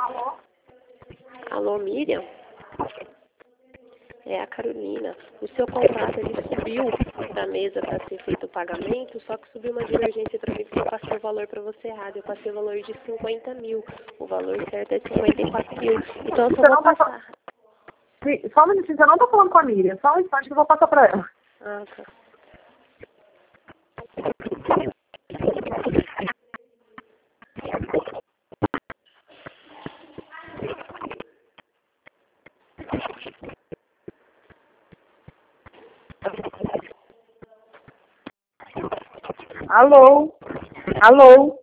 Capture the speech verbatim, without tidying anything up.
Alô, Miriam? É a Carolina. O seu contrato ele subiu da mesa para ser feito o pagamento, só que subiu uma divergência para mim porque eu passei o valor para você errado. Eu passei o valor de cinquenta mil. O valor certo é cinquenta e quatro mil. Então eu só Você vou não tá passar. fa- Só um minutinho, você não tá falando com a Miriam. Só um instante que eu vou passar pra ela. Ah, tá. Alô? Alô?